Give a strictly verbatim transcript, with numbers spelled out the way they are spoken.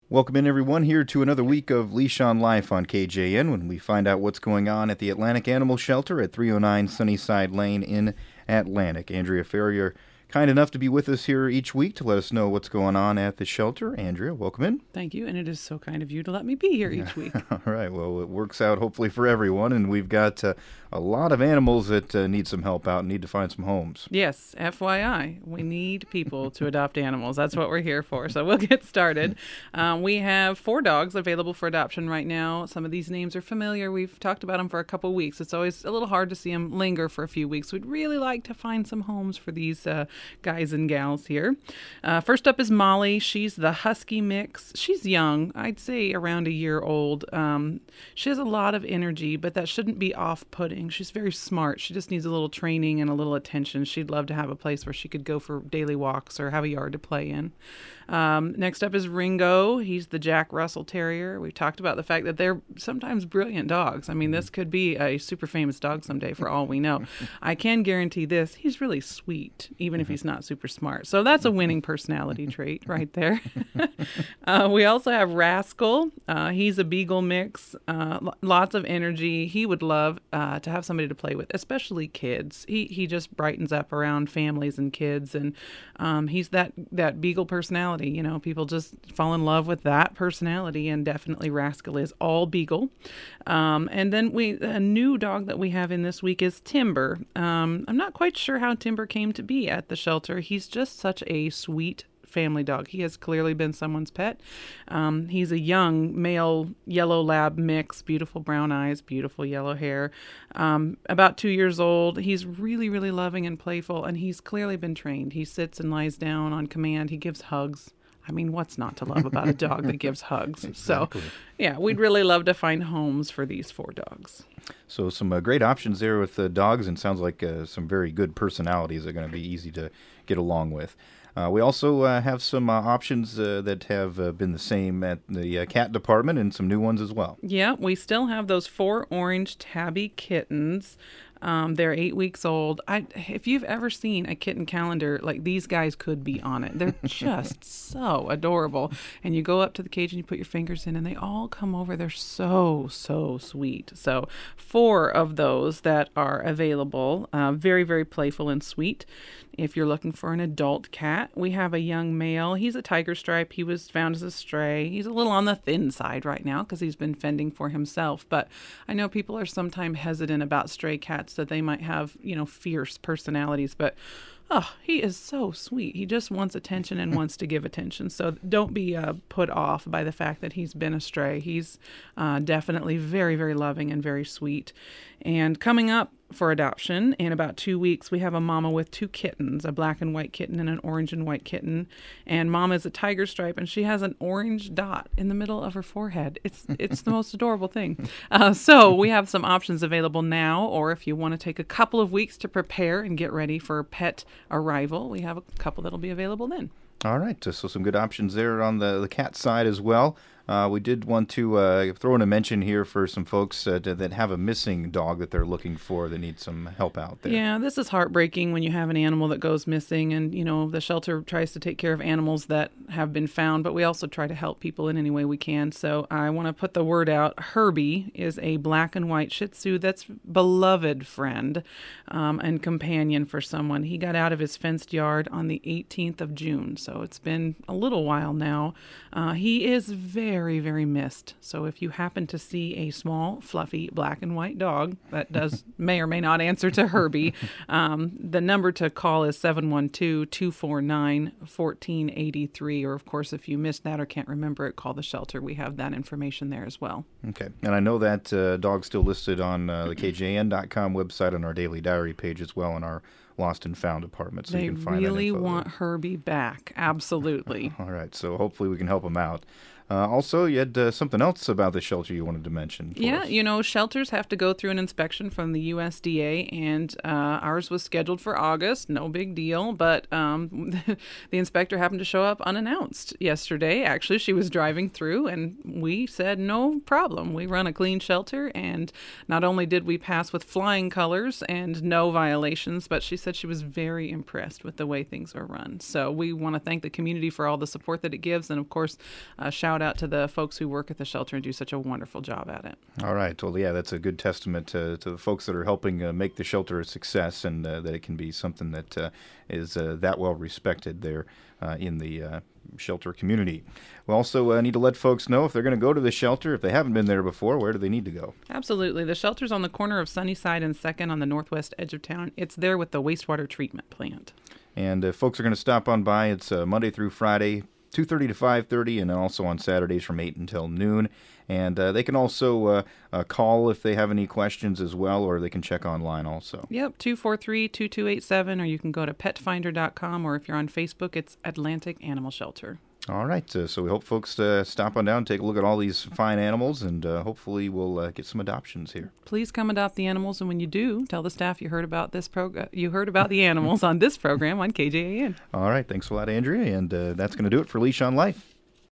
Welcome in, everyone, here to another week of Leash on Life on K J N, when we find out what's going on at the Atlantic Animal Shelter at three oh nine Sunnyside Lane in Atlantic. Andrea Ferrier, kind enough to be with us here each week to let us know what's going on at the shelter. Andrea, welcome in. Thank you, and it is so kind of you to let me be here each week. All right, well, it works out hopefully for everyone, and we've got uh, a lot of animals that uh, need some help out and need to find some homes. Yes, F Y I, we need people to adopt animals. That's what we're here for. So we'll get started. Um, we have four dogs available for adoption right now. Some of these names are familiar. We've talked about them for a couple weeks. It's always a little hard to see them linger for a few weeks. We'd really like to find some homes for these uh, guys and gals here. Uh, first up is Molly. She's the Husky mix. She's young. I'd say around a year old. Um, she has a lot of energy, but that shouldn't be off-putting. She's very smart. She just needs a little training and a little attention. She'd love to have a place where she could go for daily walks or have a yard to play in. Um, next up is Ringo. He's the Jack Russell Terrier. We talked about the fact that they're sometimes brilliant dogs. I mean, this could be a super famous dog someday for all we know. I can guarantee this. He's really sweet, even if he's not super smart. So that's a winning personality trait right there. uh, we also have Rascal. Uh, he's a Beagle mix. Uh, l- lots of energy. He would love uh, to have somebody to play with, especially kids. He he just brightens up around families and kids, and um, he's that, that Beagle personality. You know, people just fall in love with that personality, and definitely Rascal is all Beagle. Um, and then we a new dog that we have in this week is Timber. Um, I'm not quite sure how Timber came to be at the shelter. He's just such a sweet family dog. He has clearly been someone's pet. Um, he's a young male yellow lab mix, beautiful brown eyes, beautiful yellow hair, um, about two years old. He's really, really loving and playful, and he's clearly been trained. He sits and lies down on command. He gives hugs. I mean, what's not to love about a dog that gives hugs? Exactly. So, yeah, we'd really love to find homes for these four dogs. So some uh, great options there with the dogs, and sounds like uh, some very good personalities that are going to be easy to get along with. Uh, we also uh, have some uh, options uh, that have uh, been the same at the uh, cat department, and some new ones as well. Yeah, we still have those four orange tabby kittens. Um, they're eight weeks old. I, if you've ever seen a kitten calendar, like these guys could be on it. They're just so adorable. And you go up to the cage and you put your fingers in, and they all come over. They're so, so sweet. So four of those that are available. Uh, very, very playful and sweet. If you're looking for an adult cat, we have a young male. He's a tiger stripe. He was found as a stray. He's a little on the thin side right now because he's been fending for himself. But I know people are sometimes hesitant about stray cats, that they might have, you know, fierce personalities. But oh, he is so sweet. He just wants attention and wants to give attention. So don't be uh, put off by the fact that he's been a stray. He's uh, definitely very, very loving and very sweet. And coming up for adoption in about two weeks, we have a mama with two kittens, a black and white kitten and an orange and white kitten. And mama is a tiger stripe, and she has an orange dot in the middle of her forehead. It's it's the most adorable thing. Uh, so we have some options available now, or if you want to take a couple of weeks to prepare and get ready for pet arrival, we have a couple that'll be available then. All right, so some good options there on the, the cat side as well. Uh, we did want to uh, throw in a mention here for some folks uh, to, that have a missing dog that they're looking for, that need some help out there. Yeah, this is heartbreaking when you have an animal that goes missing, and, you know, the shelter tries to take care of animals that have been found, but we also try to help people in any way we can. So I want to put the word out. Herbie is a black and white Shih Tzu that's beloved friend um, and companion for someone. He got out of his fenced yard on the eighteenth of June, so it's been a little while now. Uh, he is very very, very missed. So if you happen to see a small, fluffy, black and white dog that does may or may not answer to Herbie, um, the number to call is seven one two, two four nine, one four eight three. Or, of course, if you missed that or can't remember it, call the shelter. We have that information there as well. Okay. And I know that uh, dog's still listed on uh, the K J N dot com website, on our daily diary page as well, in our Lost and Found department. So they you can find really that info want there. Herbie back. Absolutely. All right. So hopefully we can help him out. Uh, also, you had uh, something else about the shelter you wanted to mention for Yeah, us. you know, shelters have to go through an inspection from the U S D A, and uh, ours was scheduled for August. No big deal, but um, the inspector happened to show up unannounced yesterday. Actually, she was driving through, and we said, no problem. We run a clean shelter, and not only did we pass with flying colors and no violations, but she said said she was very impressed with the way things are run. So we want to thank the community for all the support that it gives, and of course, uh, shout out to the folks who work at the shelter and do such a wonderful job at it. All right. Well, yeah, that's a good testament to, to the folks that are helping uh, make the shelter a success, and uh, that it can be something that uh, is uh, that well respected there uh, in the uh, shelter community. We also uh, need to let folks know if they're going to go to the shelter, if they haven't been there before, where do they need to go? Absolutely. The shelter's on the corner of Sunnyside and second on the northwest edge of town. It's there with the wastewater treatment plant. And if folks are going to stop on by, it's uh, Monday through Friday, two thirty to five thirty, and then also on Saturdays from eight until noon. And uh, they can also uh, uh, call if they have any questions as well, or they can check online also. Yep, two four three, two two eight seven, or you can go to pet finder dot com, or if you're on Facebook, it's Atlantic Animal Shelter. All right, uh, so we hope folks uh, stop on down, take a look at all these fine animals, and uh, hopefully we'll uh, get some adoptions here. Please come adopt the animals, and when you do, tell the staff you heard about this program. You heard about the animals on this program on K J A N. All right, thanks a lot, Andrea, and uh, that's going to do it for Leash on Life.